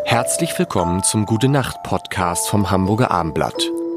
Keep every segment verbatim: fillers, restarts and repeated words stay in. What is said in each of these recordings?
Herzlich willkommen zum Gute-Nacht-Podcast vom Hamburger Abendblatt.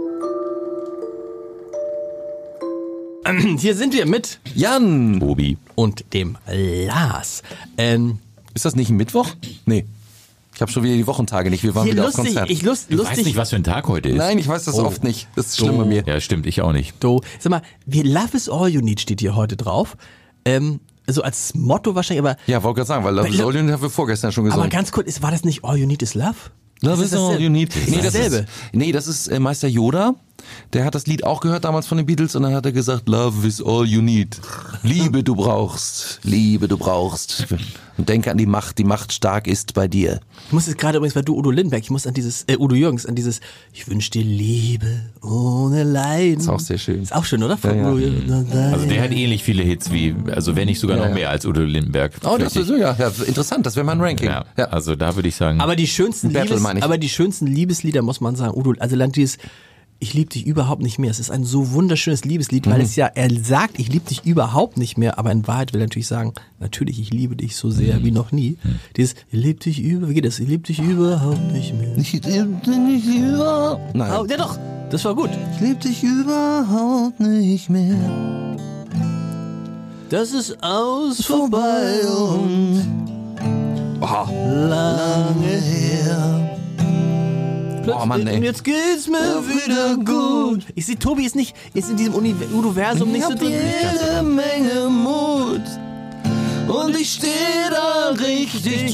Hier sind wir mit Jan, Bobi und dem Lars. Ähm, ist das nicht ein Mittwoch? Nee. Ich habe schon wieder die Wochentage nicht. Wir waren hier wieder lustig, auf Konzert. Ich lust, Du lustig. weißt nicht, was für ein Tag heute ist. Nein, ich weiß das Oh. oft nicht. Das ist schlimm bei mir. Ja, stimmt, ich auch nicht. Do. Sag mal, wir Love is all you need steht hier heute drauf. Ähm, so als Motto wahrscheinlich, aber, Ja, wollte gerade sagen, weil Love is all you need haben wir vorgestern schon gesungen. aber ganz kurz, ist, war das nicht all you need is love? Love Ist is das all dasselbe? you need. Ist Nee, das das dasselbe? ist, nee, das ist äh, Meister Yoda. Der hat das Lied auch gehört damals von den Beatles und dann hat er gesagt, Love is all you need. Liebe du brauchst, Liebe du brauchst. Und denke an die Macht, die Macht stark ist bei dir. Ich muss jetzt gerade übrigens, weil du Udo Lindenberg, ich muss an dieses, äh, Udo Jürgens, an dieses, ich wünsche dir Liebe ohne Leiden. Ist auch sehr schön. Ist auch schön, oder? Von Ja, ja. Udo Jürgens. Also der hat ähnlich viele Hits wie, also wenn nicht sogar Ja, noch ja. mehr als Udo Lindenberg. Oh, das ist so, ja, ja, interessant, das wäre mein Ranking. ja, Ja. also da würde ich sagen, Aber die schönsten Battle, Liebes, meine ich. aber die schönsten Liebeslieder muss man sagen, Udo, also dann dieses Ich liebe dich überhaupt nicht mehr. Es ist ein so wunderschönes Liebeslied, weil Mhm. es ja, er sagt, ich liebe dich überhaupt nicht mehr, aber in Wahrheit will er natürlich sagen, natürlich, ich liebe dich so sehr Mhm. wie noch nie. Dieses, ich liebe dich über, wie geht das? Ich liebe dich überhaupt nicht mehr. Ich lieb dich überhaupt. Nein. Oh, ja doch, das war gut. Ich lieb dich überhaupt nicht mehr. Das ist aus vorbei und Oh, lange her. Oh Mann, ey. Und jetzt geht's mir wieder gut. Ich sehe, Tobi ist nicht, ist in diesem Uni- Universum nicht so drin. jede Menge Mut und ich stehe da richtig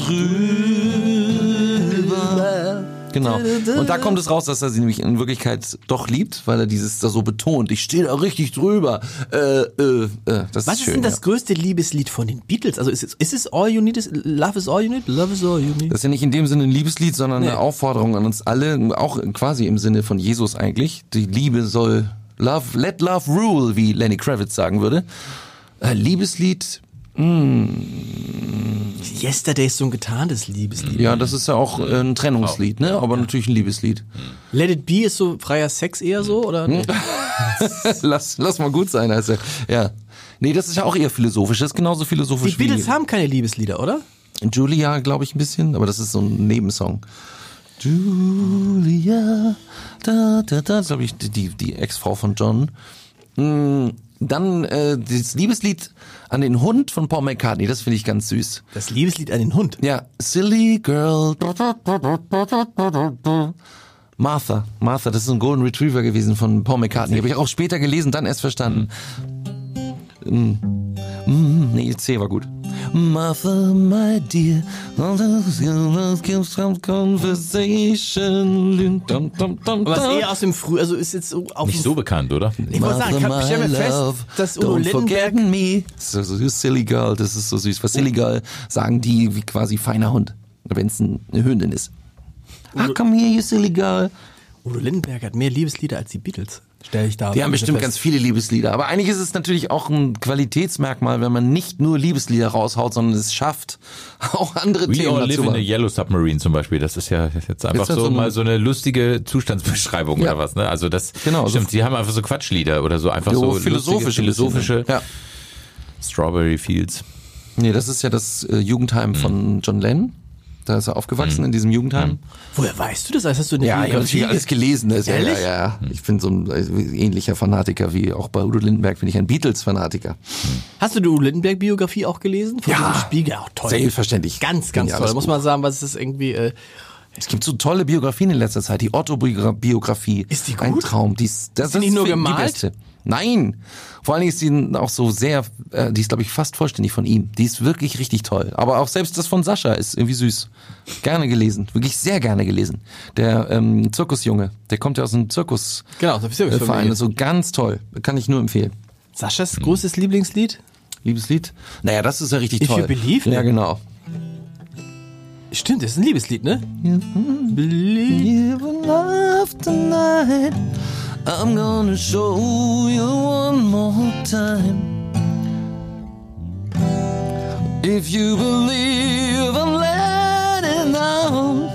drüber. Genau. Und da kommt es raus, dass er sie nämlich in Wirklichkeit doch liebt, weil er dieses da so betont. Ich stehe da richtig drüber. Äh, äh, äh, das Was ist ist schön. denn das ja. größte Liebeslied von den Beatles? Also ist es, ist es All You Need? Is, Love is All You Need? Love is All You Need? Das ist ja nicht in dem Sinne ein Liebeslied, sondern Nee. eine Aufforderung an uns alle, auch quasi im Sinne von Jesus eigentlich. Die Liebe soll Love, let love rule, wie Lenny Kravitz sagen würde. Äh, Liebeslied, Yesterday ist so ein getarntes Liebeslied. ja, das ist ja auch äh, ein Trennungslied, ne? Aber natürlich ein Liebeslied. Let It Be ist so freier Sex eher so, oder? Hm? lass, lass mal gut sein, also, ja. Nee, das ist ja auch eher philosophisch, das ist genauso Die philosophisch Beatles wie haben keine Liebeslieder, oder? Julia, glaube ich, ein bisschen, aber das ist so ein Nebensong. Julia, da, da, da, das ist, glaube ich, die, die Ex-Frau von John. Mm, Dann äh, das Liebeslied an den Hund von Paul McCartney, das finde ich ganz süß. Das Liebeslied an den Hund. Ja, Silly Girl. Martha, Martha, das ist ein Golden Retriever gewesen von Paul McCartney. Habe ich auch später gelesen, dann erst verstanden. Mm. Mm, nee, C war gut. Martha, my dear, conversation. Dum, dum, dum, Aber es ist dum. eher aus dem Früh, also ist jetzt so auf nicht dem so bekannt, oder? Ich wollte sagen, ich hab- stell mir fest, dass Udo Don't forget Lindenberg- me. So, so, Silly Girl, das ist so süß. Was Silly Girl sagen die wie quasi feiner Hund, wenn es eine Hündin ist. Ach, komm hier, you silly girl. Udo Lindenberg hat mehr Liebeslieder als die Beatles. Stell ich da. Die haben bestimmt fest. ganz viele Liebeslieder. Aber eigentlich ist es natürlich auch ein Qualitätsmerkmal, wenn man nicht nur Liebeslieder raushaut, sondern es schafft, auch andere We Themen All Live dazu in a machen. Yellow Submarine zum Beispiel, das ist ja jetzt einfach Ist das so, so eine- mal so eine lustige Zustandsbeschreibung Ja. oder was, ne? Also das Genau, so- stimmt, die haben einfach so Quatschlieder oder so einfach Jo, so philosophische lustige, philosophische Ja. Strawberry Fields. Nee, das ist ja das äh, Jugendheim von John Lennon. Da ist er aufgewachsen in diesem Jugendheim. Woher weißt du das? Hast du eine Ja, ich habe Biografie natürlich alles gelesen. Das, ja, ja, Ehrlich? ja. Ich bin so ein äh, ähnlicher Fanatiker wie auch bei Udo Lindenberg bin ich ein Beatles-Fanatiker. Hast du die Udo Lindenberg-Biografie auch gelesen? Von Ja. dem Spiegel, auch toll. Selbstverständlich. Ganz, ganz Geniales toll. Da muss Buch. man sagen, was ist irgendwie, äh, Es gibt so tolle Biografien in letzter Zeit. Die Otto-Biografie. Ist die Ein gut? Traum. Die ist, das Ist die nicht nur für- gemalt? Die beste. Nein. Vor allen Dingen ist die auch so sehr, äh, die ist glaube ich fast vollständig von ihm. Die ist wirklich richtig toll. Aber auch selbst das von Sascha ist irgendwie süß. Gerne gelesen. Wirklich sehr gerne gelesen. Der ähm, Zirkusjunge, der kommt ja aus einem Zirkus. Genau, das ist ja Verein. So ganz toll. Kann ich nur empfehlen. Saschas großes Lieblingslied? Liebeslied? Naja, das ist ja richtig If toll. You Believe, ne? Ja, genau. Stimmt, das ist ein Liebeslied, ne? Believe. You will love tonight. I'm gonna show you one more time. If you believe I'm letting out,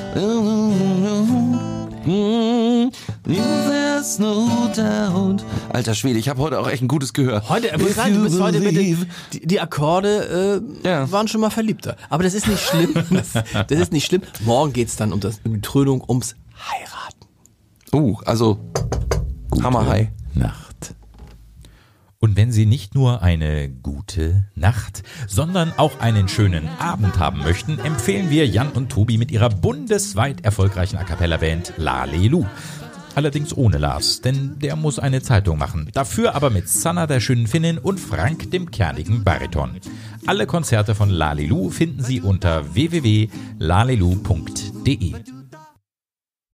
there's no doubt Alter Schwede, ich habe heute auch echt ein gutes Gehör. Heute, ich muss sagen, du bist heute mit den, die, die Akkorde äh, Ja. waren schon mal verliebter. Aber das ist nicht schlimm. Das, das ist nicht schlimm. Morgen geht's dann um, das, um die Trönung, ums Heiraten. Uh, also Hammer High. Nacht. Und wenn Sie nicht nur eine gute Nacht, sondern auch einen schönen Abend haben möchten, empfehlen wir Jan und Tobi mit ihrer bundesweit erfolgreichen A-Cappella-Band Lalelu. Allerdings ohne Lars, denn der muss eine Zeitung machen. Dafür aber mit Sanna, der schönen Finnin, und Frank, dem kernigen Bariton. Alle Konzerte von Lalelu finden Sie unter w w w punkt lalelu punkt de.